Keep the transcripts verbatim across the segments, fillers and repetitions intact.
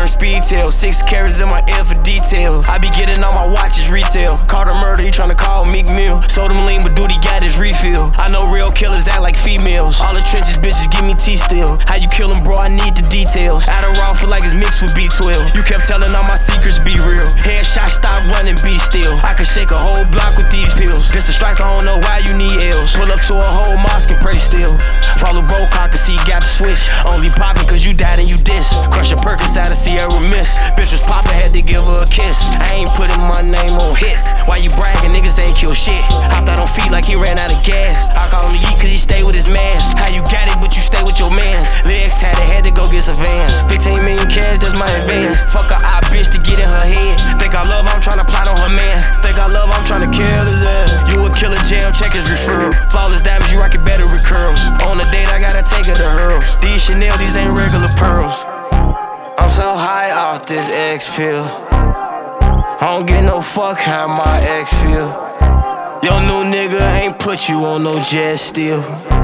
speed tail. Six carats in my ear for detail. I be getting all my watches retail. Caught a murder, he tryna call Meek Mill. Sold him lean, but dude, he got his refill. I know real killers act like females. All the trenches, bitches, give me tea still. How you kill him, bro? I need the details. Adderall feel like it's mixed with B twelve. You kept telling all my secrets, be real. Headshot, stop running, be still. I could shake a whole block with these pills. Just a strike, I don't know why you need L's. Pull up to a whole mosque and pray still. Follow bro, cock and see he got the switch. Only poppin' cause you died and you diss. Crush a Perkins out of Sierra Miss. Bitch was poppin', had to give her a kiss. I ain't putting my name on hits. Why you bragging, niggas ain't kill shit. Hopped out on feet like he ran out of gas. I call him Yeet cause he stay with his mans. How you got it but you stay with your mans. Legs tatted, had to go get some vans. fifteen million cash, that's my advance. Fuck a eye bitch to get in her head. Think I love her, I'm tryna plot on her man. Think I love her, I'm tryna kill his ass. You a killer jam, check his referral. Flawless diamonds, you rock it better with curls. On a date, I gotta take her to hurls. These Chanel, these ain't regular pearls. I'm so high off this X pill. I don't get no fuck how my ex feel. Your new nigga ain't put you on no jet still.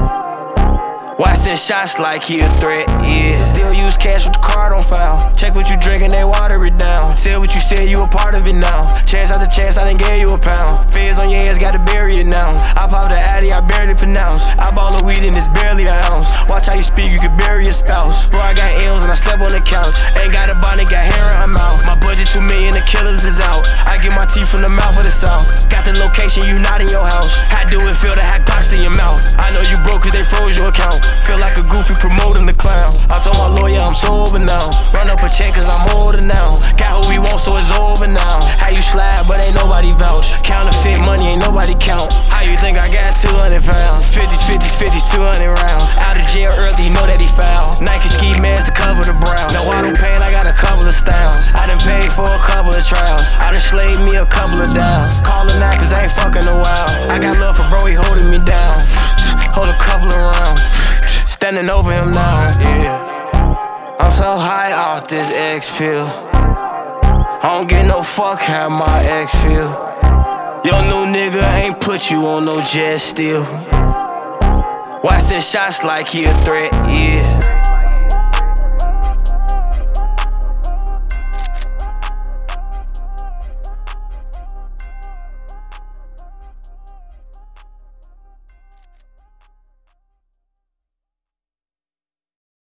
Why send shots like he a threat, yeah. Still use cash with the card on file. Check what you drinkin', they water it down. Say what you said, you a part of it now. Chance after chance, I done gave you a pound. Feds on your ass, gotta bury it now. I pop the Addy, I barely pronounce. I ball the weed and it's barely an ounce. Watch how you speak, you could bury your spouse. Bro, I got M's and I slept on the couch. Ain't got a bonnet, got hair in her mouth. My budget two million, the killers is out. I get my teeth from the mouth of the south. Got the location, you not in your house. How do it feel to have Glocks in your mouth? I know you broke cause they froze your account. Feel like a goofy promoting the clown. I told my lawyer I'm sober now. Run up a check cause I'm older now. Got who we want so it's over now. How you slide but ain't nobody vouch. Counterfeit money ain't nobody count. How you think I got two hundred pounds? fifties, fifties, fifties, two hundred rounds. Out of jail early, you know that he foul. Nike ski mask to cover the brown. No auto pain, I got a couple of styles. I done paid for a couple of trials. I done slaved me a couple of downs. Callin' out cause I ain't fucking a while. I got love for bro, he holding me down. Hold a couple of rounds. Standing over him now, yeah. I'm so high off this X pill. I don't get no fuck how my ex feel. Your new nigga ain't put you on no jet still. Why send shots like he a threat, yeah.